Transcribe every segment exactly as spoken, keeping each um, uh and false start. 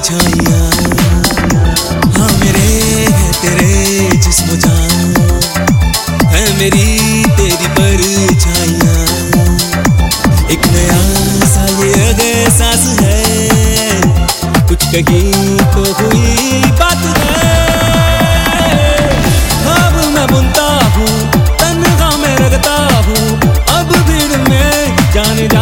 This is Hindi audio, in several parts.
परछाइयाँ, हाँ मेरे है तेरे जिस्म जान, है मेरी तेरी परछाइयाँ। एक नया सा ये एहसास है, कुछ कहीं तो हुई बात है। ख्वाब मैं बुनता हूँ, तन्हा मैं रखता हूँ, अब भीड़ में जाने जा।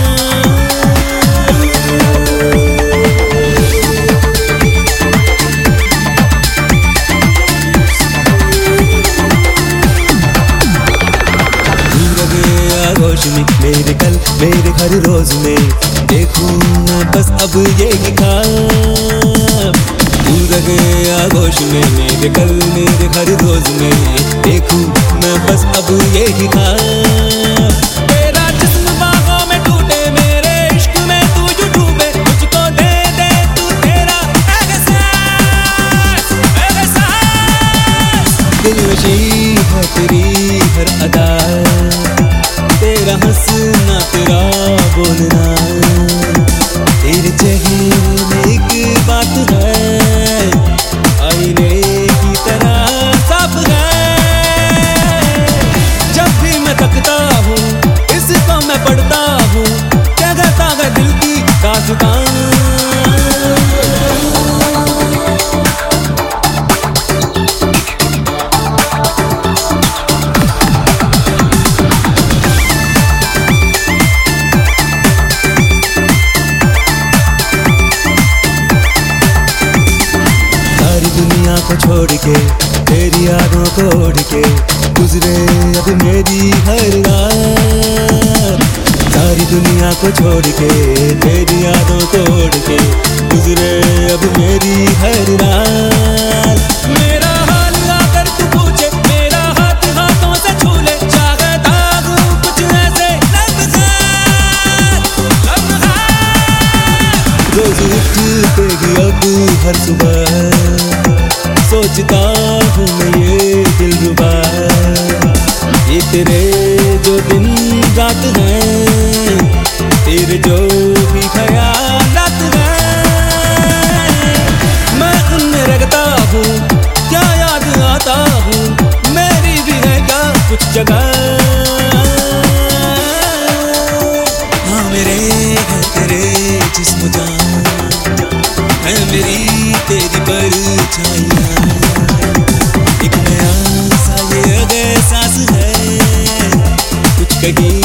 मेरे कल मेरे हर रोज में देखूं मैं बस अब यही ख्वाब। तू रहे आगोश में मेरे कल मेरे हर रोज में देखूं मैं बस अब यही ख्वाब। तेरा जिस्म बाहों में टूटे, मेरे इश्क में तू जो डूबे, मुझको दे दे तू तेरा एहसास, एहसास। दिलनशी है तेरी हर अदा, तेरा हंसना तेरा बोलना, तेरे चेहरे में एक बात है, आईने की तरह साफ है। जब भी मैं थकता हूँ इसको मैं पढ़ता हूँ, जगह तागा दिल की दास्तां। दुनिया को छोड़ के तेरी यादों को ओढ़ के गुजरे अब मेरी हर रात। सारी दुनिया को छोड़ के तेरी यादों को ओढ़ के गुजरे अब मेरी हर रात। मेरा हाल आकर तू पूछे, मेरा हाथ हाथों से छू ले, चाहता हूँ कुछ ऐसे लम्हात, लम्हात। रोज उठते ही अब हर सुबह सोचता हूँ मैं ये दिलरुबा, ये तेरे जो दिन रात हैं, तेरे जो भी ख्यालात हैं, मैं उनमें रखता हूँ, क्या याद आता हूँ, मेरी भी है क्या कुछ जगह। हाँ मेरे है तेरे जिस्म जान, है मेरी तेरी परछाइयाँ। एक नया सा ये एहसास है, कुछ कहीं